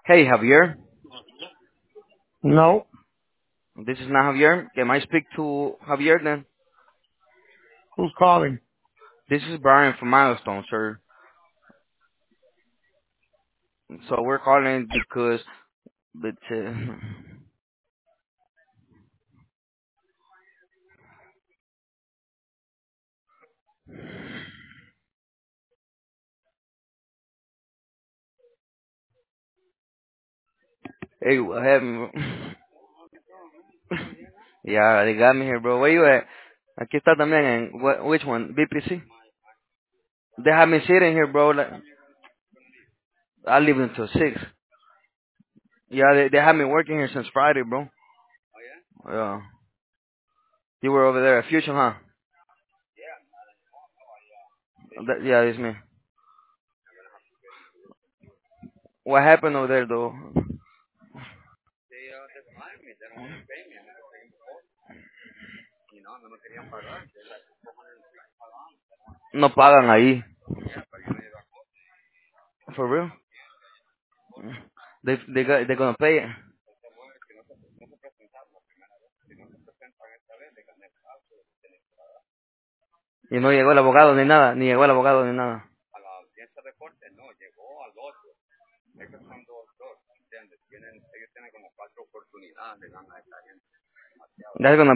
Hey, Javier. No. This is not Javier. Can I speak to Javier then? Who's calling? This is Brian from Milestone, sir. So we're calling because, but, hey, what happened? Yeah, they got me here, bro. Where you at? Aquí está también en, which one? BPC? They have me sitting here, bro. Like, I leave until 6. Yeah, they have me working here since Friday, bro. Yeah. You were over there at Fusion, huh? Yeah, it's me. What happened over there, though? No pagan ahí. For real? They're gonna pay it. Y no llegó el abogado ni nada, ni llegó el abogado ni nada. That's gonna